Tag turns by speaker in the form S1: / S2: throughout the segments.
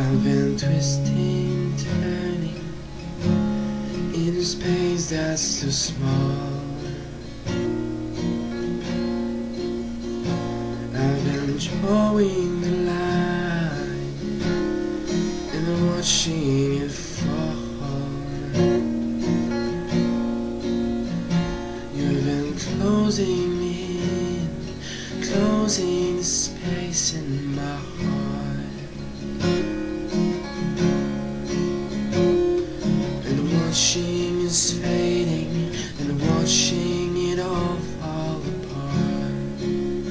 S1: I've been twisting, turning in a space that's too small. I've been drawing the line and watching it fall. You've been closing in, closing the space in my heart, and watching is fading, and watching it all fall apart.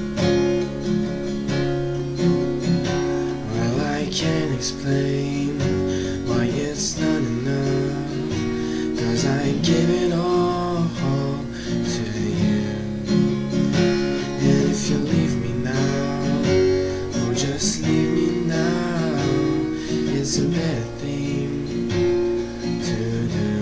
S1: Well, I can't explain why it's not enough, 'cause I give it all to you. And if you leave me now, or just leave me now, it's a better thing to do.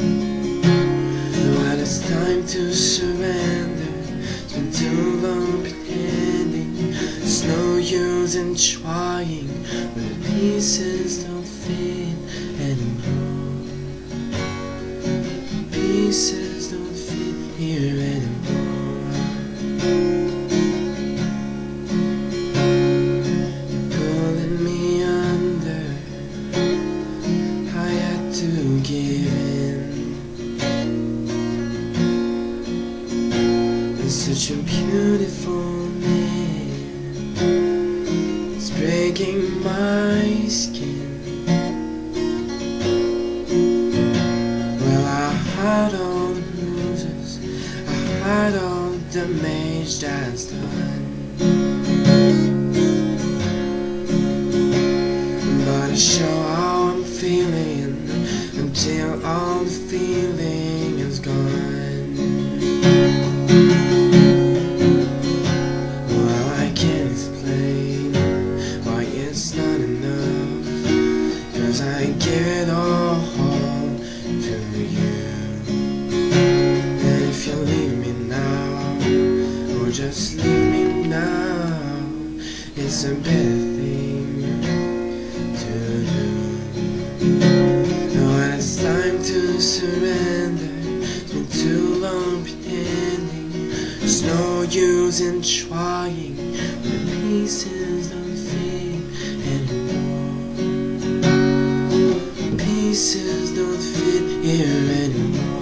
S1: Well, it's time to surrender. It's been too long pretending. It's no use in trying when the pieces don't fit anymore. Pieces don't fit here anymore. Pulling me under, I had to give in. It's such a beautiful man, it's breaking my skin. Well, I had all the bruises, I had all the damage that's done, but I show how I'm feeling until all the feeling is gone. Well, I can't explain why it's not enough, 'cause I give it all to you. And if you leave me now, or just leave me now, it's a better thing to do. Now it's time to surrender. It's been too long pretending. There's no use in trying when the pieces don't fit anymore. Pieces don't fit here anymore.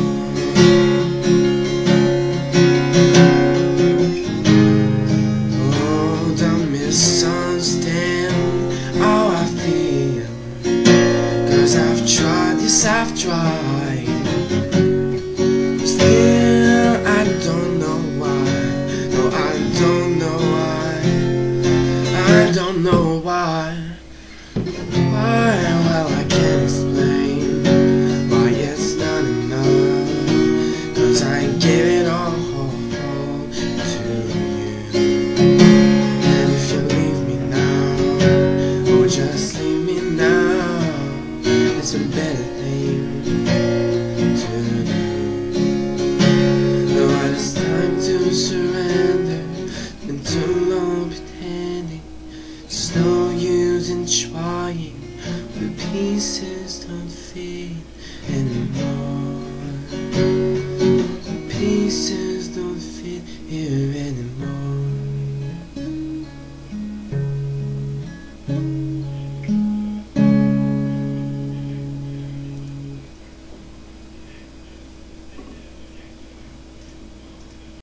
S1: Oh, don't misunderstand how I feel, 'cause I've tried, yes I've tried. Still I don't know why. No, I don't know why. I don't know why. Why? Well, I can't explain why it's not enough, 'cause I give it all to you. And if you leave me now, or just leave me now, it's a better thing to do. No, it's time to surrender. Been too long pretending. There's no use in trying when the pieces don't fit anymore. Pieces don't fit here